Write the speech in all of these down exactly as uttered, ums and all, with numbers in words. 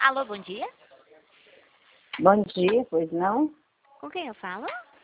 Alô, bom dia. Bom dia, pois não? Com quem eu falo?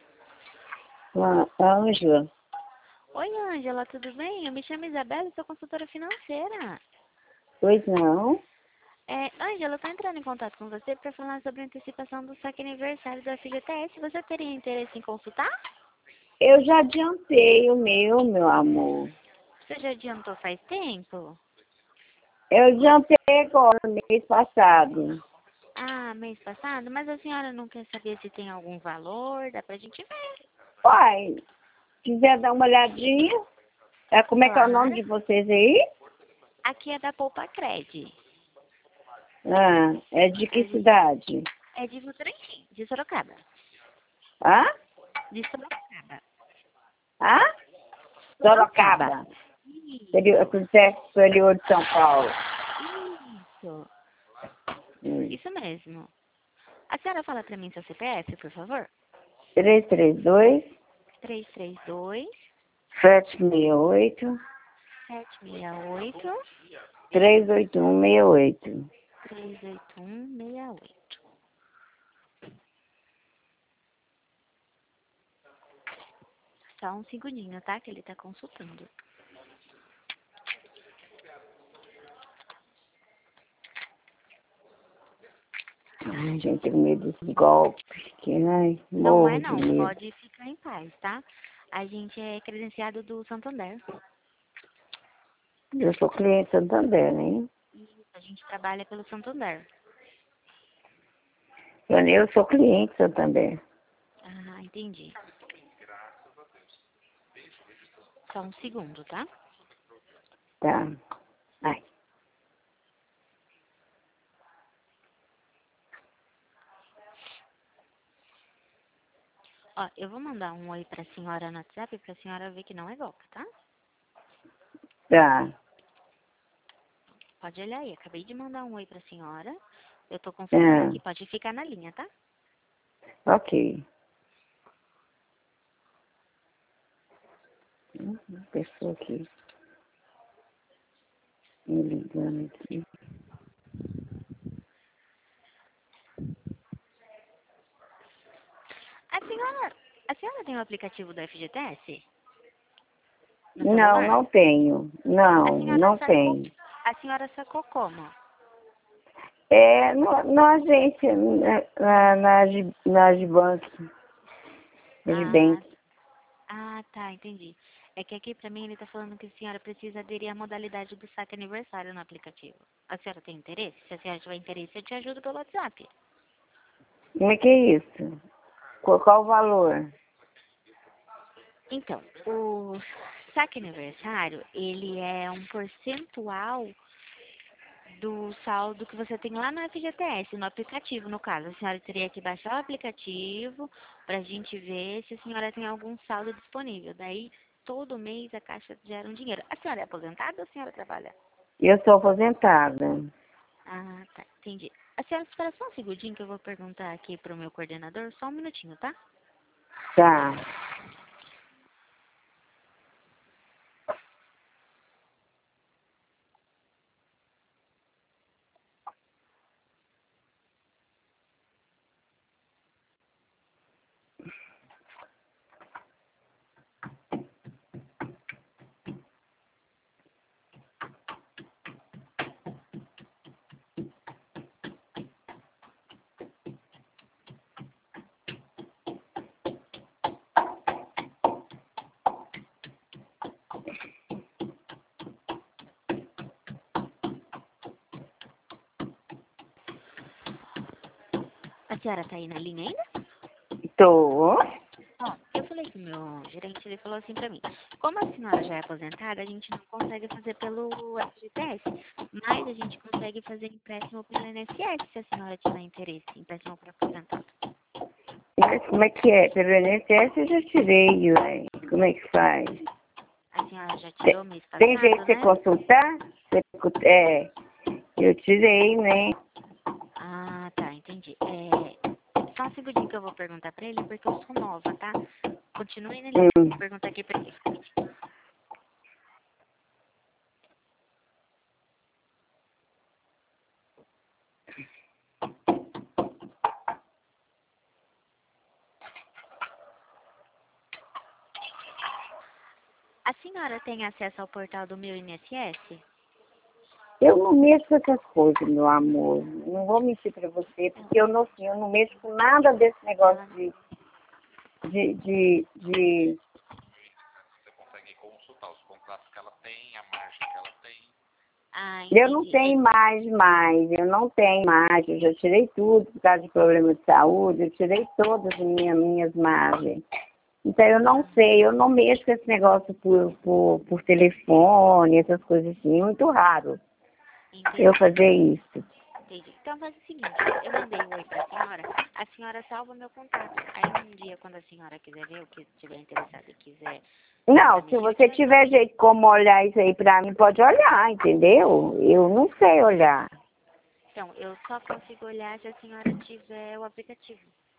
A a Ângela. Oi, Ângela, tudo bem? Eu me chamo Isabela e sou consultora financeira. Pois não? É, Ângela, eu tô entrando em contato com você para falar sobre a antecipação do saque aniversário da F G T S. Você teria interesse em consultar? Eu já adiantei o meu, meu amor. Você já adiantou faz tempo? Eu adiantei agora, mês passado. Ah, mês passado? Mas a senhora não quer saber se tem algum valor? Dá pra gente ver. Uai, quiser dar uma olhadinha? É, como é que é o nome Claro. de vocês aí? Aqui é da Poupa Cred. Ah, é de A que gente cidade? é de Votorantim, de Sorocaba. Hã? De Sorocaba. Hã? Sorocaba. Sorocaba. Interior, interior de São Paulo. Isso. Hum. Isso mesmo. A senhora fala pra mim seu C P F, por favor? três três dois, três três dois, sete seis oito, sete seis oito, três oito um seis oito. três oito um seis oito. Só um segundinho, tá? Que ele tá consultando. Ai, gente, tenho medo desse golpe. Que, ai, Não é morro de não, medo. pode ficar em paz, tá? A gente é credenciado do Santander. Eu sou cliente Santander, né? A gente trabalha pelo Santander. Eu, eu sou cliente Santander. Ah, entendi. Só um segundo, tá? Tá. Ai. Ó, eu vou mandar um oi pra senhora no WhatsApp pra senhora ver que não é golpe, tá? Tá. Pode olhar aí, acabei de mandar um oi pra senhora. Eu tô consultando Ah, aqui, pode ficar na linha, tá? ok. Hum, Uma pessoa aqui me ligando aqui. A senhora, a senhora tem o aplicativo do F G T S no Não, celular? não tenho. A Não, senhora não sacou, tenho. a senhora sacou como? É, no, na agência, na, na, na, Agi- na Agibank, Ah, Agibank. ah, tá, entendi. É que aqui pra mim ele tá falando que a senhora precisa aderir à modalidade do saque aniversário no aplicativo. A senhora tem interesse? Se a senhora tiver interesse, eu te ajudo pelo WhatsApp. Como é que é isso? Qual, qual o valor? Então, o saque aniversário, ele é um percentual do saldo que você tem lá no F G T S, no aplicativo, no caso. A senhora teria que baixar o aplicativo para a gente ver se a senhora tem algum saldo disponível. Daí, todo mês a Caixa gera um dinheiro. A senhora é aposentada ou a senhora trabalha? Eu sou aposentada. Ah, tá, entendi. A senhora espera só um segundinho que eu vou perguntar aqui pro meu coordenador, só um minutinho, tá? Tá. A senhora tá aí na linha ainda? Tô. Ó, eu falei com o meu gerente, ele falou assim pra mim, como a senhora já é aposentada, a gente não consegue fazer pelo F G T S, mas a gente consegue fazer empréstimo pelo I N S S, se a senhora tiver interesse, empréstimo para aposentado. Mas como é que é? Pelo I N S S eu já tirei, ué. Como é que faz? A senhora já Tem, tirou mês tem jeito de passado, você né? consultar? Você, é, eu tirei, né? Ah, tá, entendi. É, só um segundinho que eu vou perguntar pra ele, porque eu sou nova, tá? Continue na linha, Hum. vou perguntar aqui pra ele. senhora tem acesso ao portal do meu I N S S? Eu não mexo com essas coisas, meu amor. Não vou mentir pra você, porque eu não, eu não mexo com nada desse negócio de... de, de, de... Você consegue consultar os contratos que ela tem, a margem que ela tem. Ah, Eu não entendi. tenho imagem mais, eu não tenho imagem, eu já tirei tudo por causa de problema de saúde, eu tirei todas as minhas, minhas margens. Então eu não sei, eu não mexo com esse negócio por, por, por telefone, essas coisas assim, é muito raro Entendi. eu fazer isso. Entendi. Então faz o seguinte, eu mandei um oi pra senhora, a senhora salva meu contato. Aí um dia, quando a senhora quiser ver, ou que estiver interessada e quiser... Não, se você tiver jeito como olhar isso aí pra mim, pode olhar, entendeu? Eu não sei olhar. Então, eu só consigo olhar se a senhora tiver o aplicativo.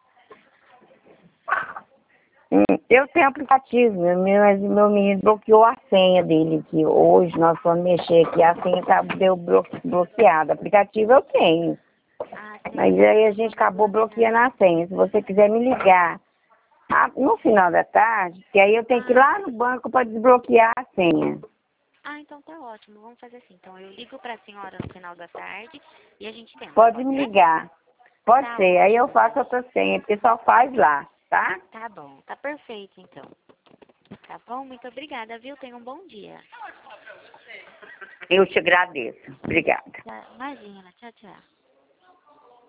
Hum, Eu tenho aplicativo, meu, meu meu menino bloqueou a senha dele, que hoje nós fomos mexer aqui, a senha tá, deu blo- bloqueada. Aplicativo eu tenho, Ah, mas tem. aí a gente acabou bloqueando a senha. Se você quiser me ligar ah, no final da tarde, que aí eu tenho que ir lá no banco para desbloquear a senha. Ah, então tá ótimo. Vamos fazer assim. Então, eu ligo pra senhora no final da tarde e a gente tenta. Pode me ser? ligar, pode Tá ser, aí eu ótimo. faço outra senha, porque só faz lá, tá? Tá bom. Tá perfeito, então. Tá bom? Muito obrigada, viu? Tenha um bom dia. Eu te agradeço. Obrigada. Tá, imagina. Tchau, tchau.